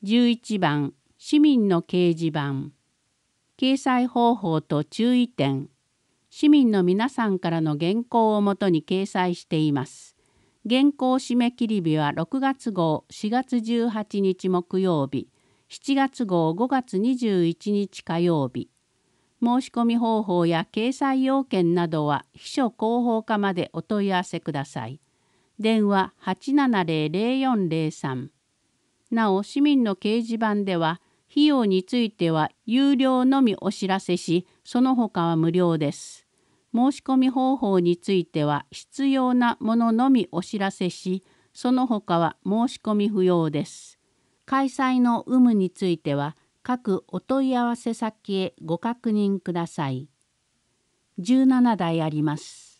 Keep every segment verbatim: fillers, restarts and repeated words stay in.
じゅういちばん市民の掲示板。掲載方法と注意点。市民の皆さんからの原稿をもとに掲載しています。原稿締め切り日はろくがつ号しがつじゅうはちにち木曜日、しちがつ号ごがつにじゅういちにち火曜日。申し込み方法や掲載要件などは秘書広報課までお問い合わせください。電話 はちななゼロ ゼロよんゼロさん。なお、市民の掲示板では、費用については有料のみお知らせし、その他は無料です。申し込み方法については必要なもののみお知らせし、その他は申し込み不要です。開催の有無については、各お問い合わせ先へご確認ください。じゅうななだいあります。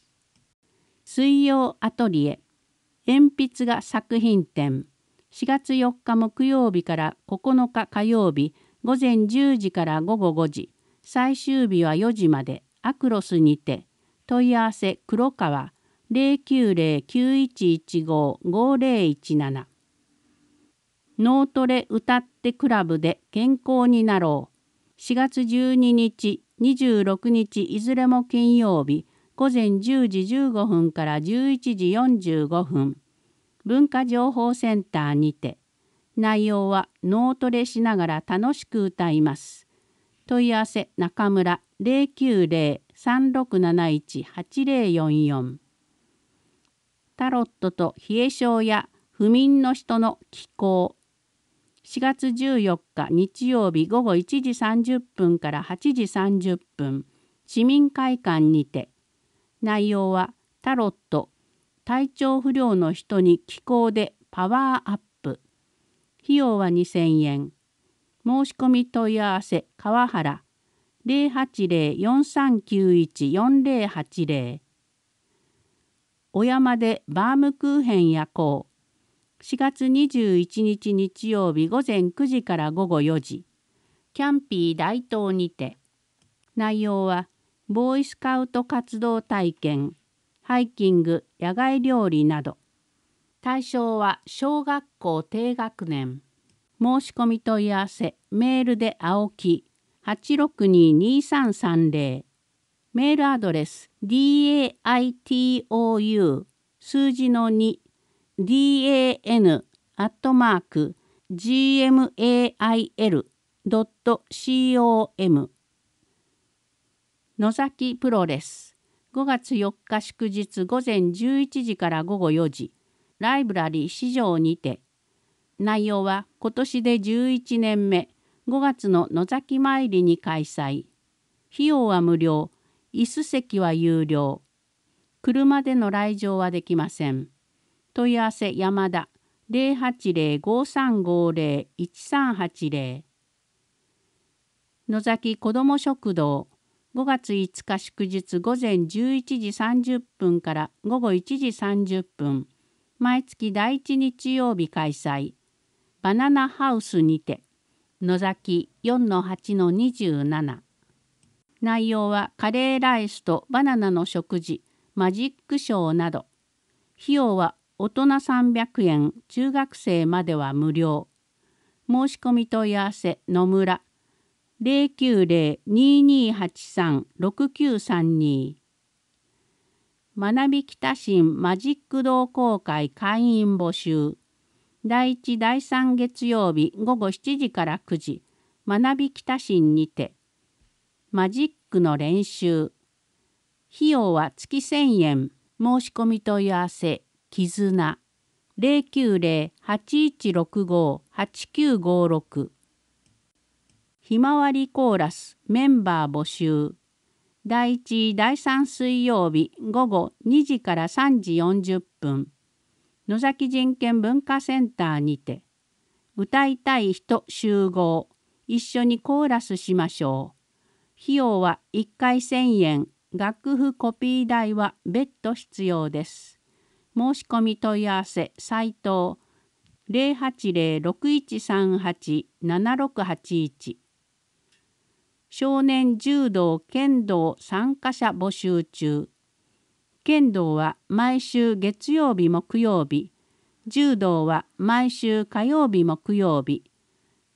水曜アトリエ、鉛筆画作品展。しがつよっか木曜日からここのか火曜日、午前じゅうじから午後ごじ、最終日はよじまで、アクロスにて、問い合わせ黒川 ゼロきゅうゼロ きゅういちいちご ごゼロいちなな。脳トレ歌ってクラブで健康になろう。しがつじゅうににち、にじゅうろくにちいずれも金曜日、午前じゅうじじゅうごふんからじゅういちじよんじゅうごふん。文化情報センターにて、内容は脳トレしながら楽しく歌います。問い合わせ中村 ゼロきゅうゼロ さんろくなないち はちゼロよんよん。タロットと冷え性や不眠の人の気候。しがつじゅうよっか日曜日午後いちじさんじゅっぷんからはちじさんじゅっぷん、市民会館にて。内容はタロット、体調不良の人に気候でパワーアップ。費用はにせんえん。申し込み問い合わせ川原 ゼロはちゼロ よんさんきゅういち よんゼロはちゼロ。小山でバームクーヘン焼こう。しがつにじゅういちにち日曜日午前くじから午後よじ。キャンピー大東にて。内容はボーイスカウト活動体験、ハイキング、野外料理など。対象は小学校低学年。申し込み問い合わせメールで青木 はちろくに にさんさんゼロ。メールアドレス ディーエーアイティーオーユー 数字の に ダン アットマーク ジーエムエーアイエル ドット コム。 野崎プロレスごがつよっか祝日午前じゅういちじから午後よじ、ライブラリー市場にて。内容は今年でじゅういちねんめ、ごがつの野崎参りに開催。費用は無料、椅子席は有料。車での来場はできません。問い合わせ山田 ゼロはちゼロ ごさんごゼロ いちさんはちゼロ。野崎子ども食堂ごがついつか祝日午前じゅういちじさんじゅっぷんから午後いちじさんじゅっぷん、毎月だいいち日曜日開催。バナナハウスにて。野崎 よんのはちのにじゅうなな。内容はカレーライスとバナナの食事、マジックショーなど。費用は大人さんびゃくえん、中学生までは無料。申し込み問い合わせ野村ゼロきゅうゼロ ににはちさん ろくきゅうさんに。学び北新マジック同好会会員募集。だいいちだいさん月曜日午後しちじからくじ、学び北新にて。マジックの練習。費用は月せんえん。申し込み問い合わせ絆ゼロきゅうゼロ はちいちろくご はちきゅうごろく。ひまわりコーラスメンバー募集。だいいちだいさん水曜日午後にじからさんじよんじゅっぷん。野崎人権文化センターにて。歌いたい人集合。一緒にコーラスしましょう。費用はいっかいせんえん。楽譜コピー代は別途必要です。申し込み問い合わせ斉藤ゼロはちゼロ ろくいちさんはち ななろくはちいち。少年柔道剣道参加者募集中。剣道は毎週月曜日木曜日、柔道は毎週火曜日木曜日。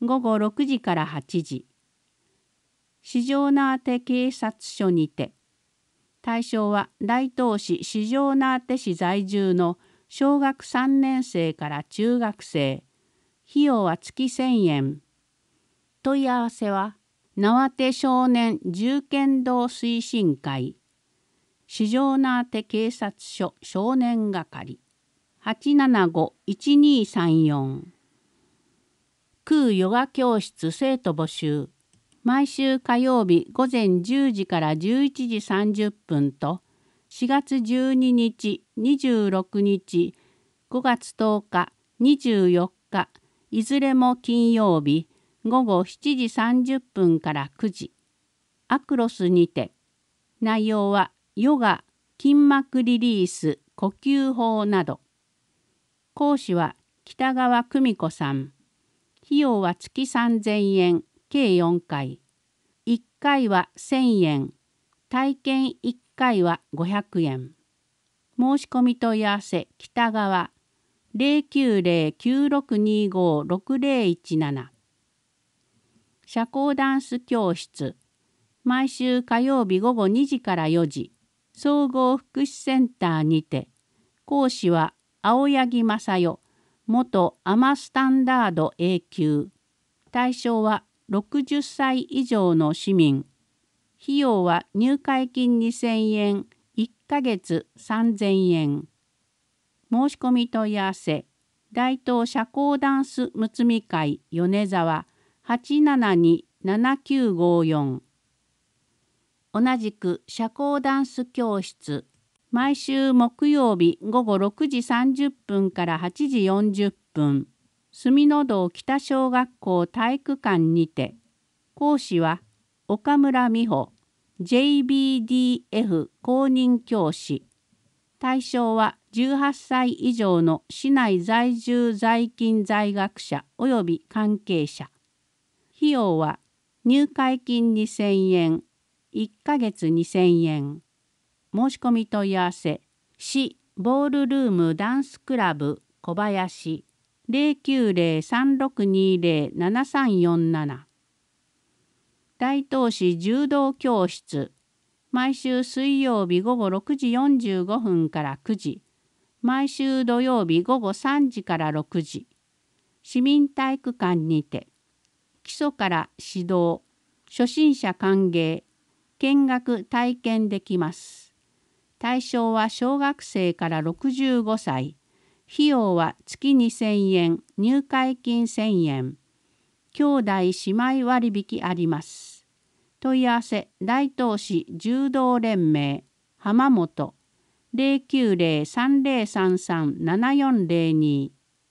ごごろくじからはちじ。四条畷警察署にて。対象は大東市四条畷市在住の小学さんねん生から中学生。費用は月せんえん。問い合わせは縄手少年銃剣道推進会四条畷警察署少年係 はちななご いちにさんよん。空ヨガ教室生徒募集。毎週火曜日午前じゅうじからじゅういちじさんじゅっぷんとしがつじゅうににち、にじゅうろくにち、ごがつとおか、にじゅうよっか、いずれも金曜日ごごしちじさんじゅっぷんからくじ。アクロスにて。内容はヨガ、筋膜リリース、呼吸法など。講師は北川久美子さん。費用は月さんぜんえん。計よんかい。いっかいはせんえん。体験いっかいはごひゃくえん。申し込み問い合わせ北川 ゼロきゅうゼロ きゅうろくにご ろくゼロいちなな。社交ダンス教室。毎週火曜日午後にじからよじ。総合福祉センターにて。講師は青柳正代。元アマスタンダード A 級。対象はろくじゅっさい以上の市民。費用は入会金にせんえん、いっかげつさんぜんえん。申し込み問い合わせ、大東社交ダンスむつみ会米沢 はちななに ななきゅうごよん。同じく社交ダンス教室、毎週木曜日午後ろくじさんじゅっぷんからはちじよんじゅっぷん。住の堂北小学校体育館にて。講師は岡村美穂 ジェイビーディーエフ 公認教師。対象はじゅうはっさい以上の市内在住在勤在学者及び関係者。費用は入会金にせんえん、いっかげつにせんえん。申し込み問い合わせ、市ボールルームダンスクラブ小林ゼロきゅうゼロ さんろくにゼロ ななさんよんなな。大東市柔道教室。毎週水曜日午後ろくじよんじゅうごふんからくじ。毎週土曜日午後さんじからろくじ。市民体育館にて。基礎から指導。初心者歓迎。見学体験できます。対象は小学生からろくじゅうごさい。費用は月にせんえん、入会金せんえん。兄弟姉妹割引あります。問い合わせ、大東市柔道連盟、浜本、ゼロきゅうゼロ さんゼロさんさん ななよんゼロに。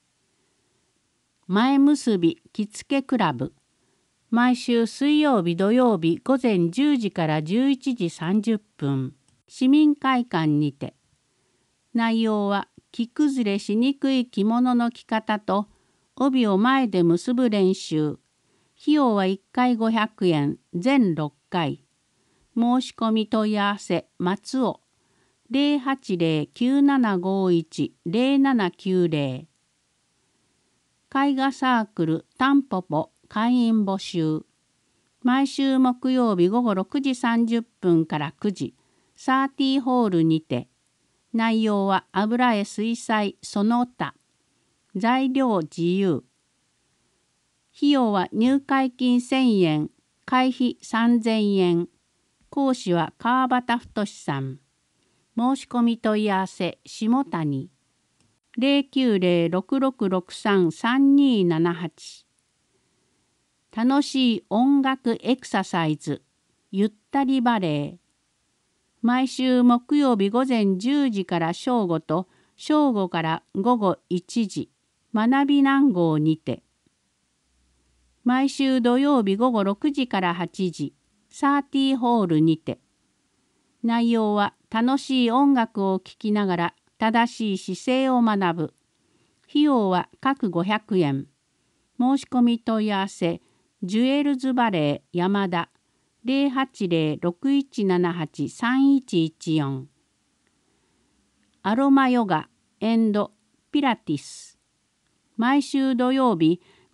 前結び着付けクラブ。毎週水曜日土曜日午前じゅうじからじゅういちじさんじゅっぷん。市民会館にて。内容は着崩れしにくい着物の着方と帯を前で結ぶ練習。費用はいっかいごひゃくえん、全ろっかい。申し込み問い合わせ松尾 ゼロはちゼロ きゅうななごいち ゼロななきゅうゼロ。絵画サークルタンポポ会員募集。毎週木曜日午後ろくじさんじゅっぷんからくじ。サーティーホールにて。内容は油絵水彩その他。材料自由。費用は入会金せんえん、会費さんぜんえん。講師は川端太さん。申し込み問い合わせ下谷。ゼロきゅうゼロ ろくろくろくさん さんにーななはち。楽しい音楽エクササイズ。ゆったりバレエ。毎週木曜日午前じゅうじから正午と正午から午後いちじ、学び南郷にて。毎週土曜日午後ろくじからはちじ、サーティーホールにて。内容は楽しい音楽を聴きながら正しい姿勢を学ぶ。費用は各ごひゃくえん。申し込み問い合わせ、ジュエルズバレエ山田。ゼロはちゼロ ろくいちななはち さんいちいちよん。アロマヨガピラティス。毎週土曜日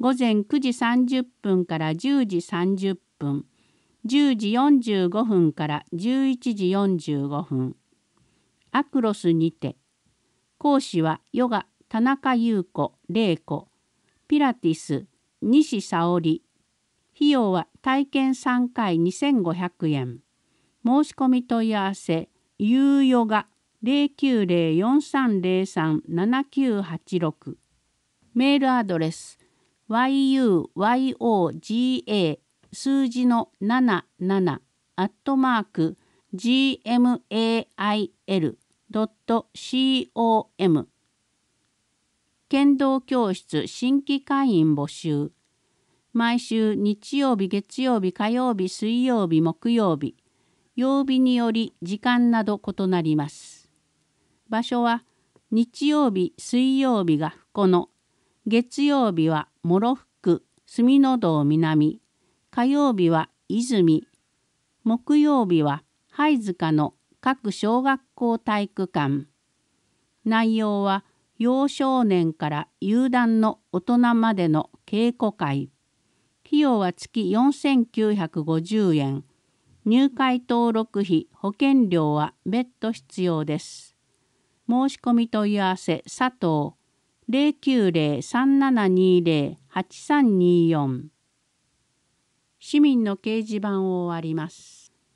午前くじさんじゅっぷんからじゅうじさんじゅっぷん、じゅうじよんじゅうごふんからじゅういちじよんじゅうごふん。アクロスにて。講師はヨガ田中優子玲子、ピラティス西沙織。費用は体験さんかいにせんごひゃくえん。申し込み問い合わせゆうヨガ ゼロきゅうゼロ よんさんゼロさん ななきゅうはちろく。メールアドレス ユーヨガ 数字のななななアットマーク ジーエムエーアイエルドットコム。 剣道教室新規会員募集。毎週日曜日、月曜日、火曜日、水曜日、木曜日、曜日により時間など異なります。場所は日曜日、水曜日が福野、月曜日は諸福、住の堂南、火曜日は泉、木曜日は灰塚の各小学校体育館。内容は幼少年から有段の大人までの稽古会。費用は月よんせんきゅうひゃくごじゅうえん。入会登録費、保険料は別途必要です。申し込み問い合わせ佐藤 ゼロきゅうゼロ さんななにゼロ はちさんによん。市民の掲示板を終わります。